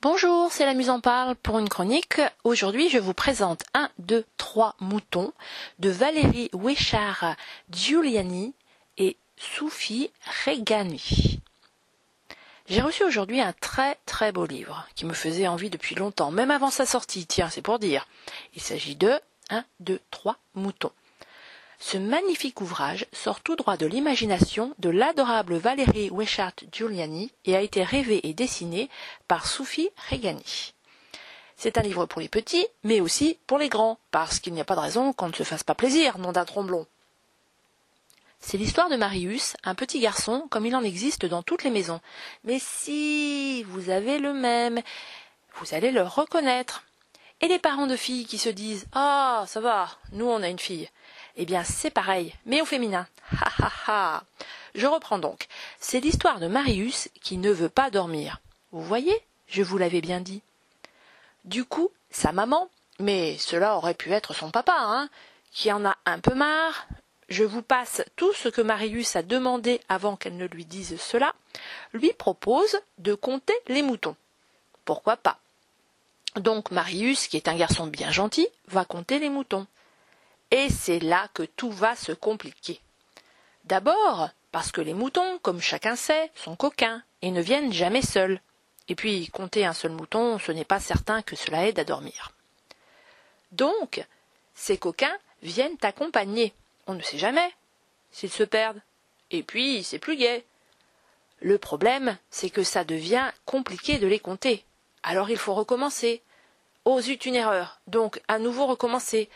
Bonjour, c'est la Muse en parle pour une chronique. Aujourd'hui, je vous présente 1, 2, 3 moutons de Valérie Wechart-Giuliani et Sophie Regani. J'ai reçu aujourd'hui un très beau livre qui me faisait envie depuis longtemps, même avant sa sortie, tiens, c'est pour dire. Il s'agit de 1, 2, 3 moutons. Ce magnifique ouvrage sort tout droit de l'imagination de l'adorable Valérie Wechart-Giuliani et a été rêvé et dessiné par Sophie Regani. C'est un livre pour les petits, mais aussi pour les grands, parce qu'il n'y a pas de raison qu'on ne se fasse pas plaisir, nom d'un tromblon. C'est l'histoire de Marius, un petit garçon comme il en existe dans toutes les maisons. Mais si vous avez le même, vous allez le reconnaître. Et les parents de filles qui se disent « Ah, ça va, nous on a une fille ». Eh bien, c'est pareil, mais au féminin. Ha ha ha. Je reprends donc. C'est l'histoire de Marius qui ne veut pas dormir. Vous voyez, je vous l'avais bien dit. Du coup, sa maman, mais cela aurait pu être son papa, qui en a un peu marre. Je vous passe tout ce que Marius a demandé avant qu'elle ne lui dise cela, lui propose de compter les moutons. Pourquoi pas? Donc Marius, qui est un garçon bien gentil, va compter les moutons. Et c'est là que tout va se compliquer. D'abord, parce que les moutons, comme chacun sait, sont coquins et ne viennent jamais seuls. Et puis, compter un seul mouton, ce n'est pas certain que cela aide à dormir. Donc, ces coquins viennent accompagner. On ne sait jamais s'ils se perdent. Et puis, c'est plus gai. Le problème, c'est que ça devient compliqué de les compter. Alors il faut recommencer. Oh zut, une erreur. Donc, à nouveau recommencer.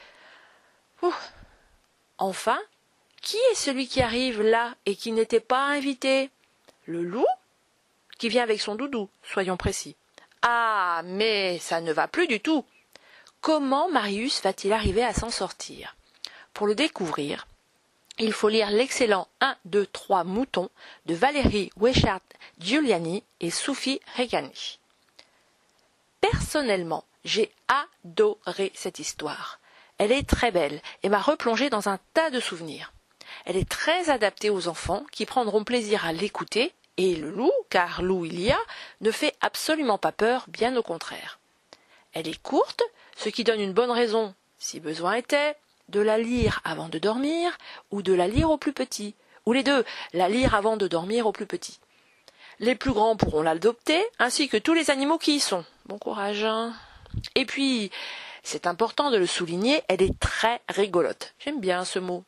Enfin, qui est celui qui arrive là et qui n'était pas invité? Le loup qui vient avec son doudou, soyons précis. Ah, mais ça ne va plus du tout. Comment Marius va-t-il arriver à s'en sortir? Pour le découvrir, il faut lire l'excellent 1, 2, 3 moutons de Valérie Wechart-Giuliani et Sophie Regani. Personnellement, j'ai adoré cette histoire. Elle est très belle et m'a replongé dans un tas de souvenirs. Elle est très adaptée aux enfants qui prendront plaisir à l'écouter et le loup, car loup il y a, ne fait absolument pas peur, bien au contraire. Elle est courte, ce qui donne une bonne raison, si besoin était, de la lire avant de dormir ou de la lire aux plus petits, ou les deux, la lire avant de dormir aux plus petits. Les plus grands pourront l'adopter, ainsi que tous les animaux qui y sont. Bon courage. Et puis, c'est important de le souligner, elle est très rigolote. J'aime bien ce mot.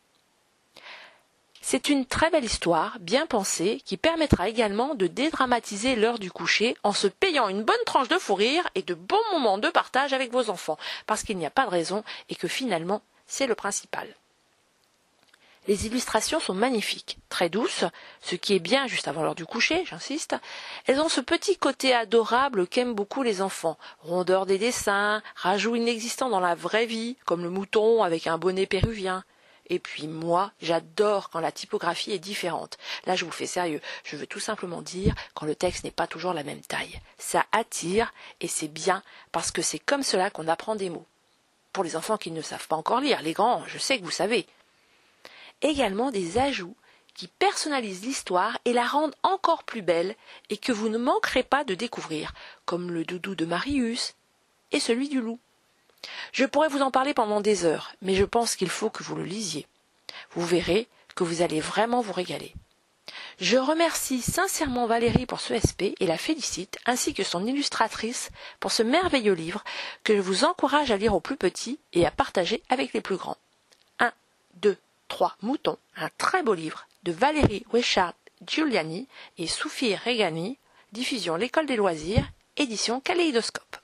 C'est une très belle histoire, bien pensée, qui permettra également de dédramatiser l'heure du coucher en se payant une bonne tranche de fou rire et de bons moments de partage avec vos enfants, parce qu'il n'y a pas de raison et que finalement, c'est le principal. Les illustrations sont magnifiques, très douces, ce qui est bien juste avant l'heure du coucher, j'insiste. Elles ont ce petit côté adorable qu'aiment beaucoup les enfants. Rondeur des dessins, rajout inexistant dans la vraie vie, comme le mouton avec un bonnet péruvien. Et puis moi, j'adore quand la typographie est différente. Là, je vous fais sérieux. Je veux tout simplement dire quand le texte n'est pas toujours la même taille. Ça attire et c'est bien parce que c'est comme cela qu'on apprend des mots. Pour les enfants qui ne savent pas encore lire, les grands, je sais que vous savez. Également des ajouts qui personnalisent l'histoire et la rendent encore plus belle et que vous ne manquerez pas de découvrir, comme le doudou de Marius et celui du loup. Je pourrais vous en parler pendant des heures, mais je pense qu'il faut que vous le lisiez. Vous verrez que vous allez vraiment vous régaler. Je remercie sincèrement Valérie pour ce SP et la félicite, ainsi que son illustratrice pour ce merveilleux livre que je vous encourage à lire aux plus petits et à partager avec les plus grands. 1, 2, 3 moutons, un très beau livre de Valérie Wechart-Giuliani et Sophie Regani, diffusion L'École des loisirs, édition Kaléidoscope.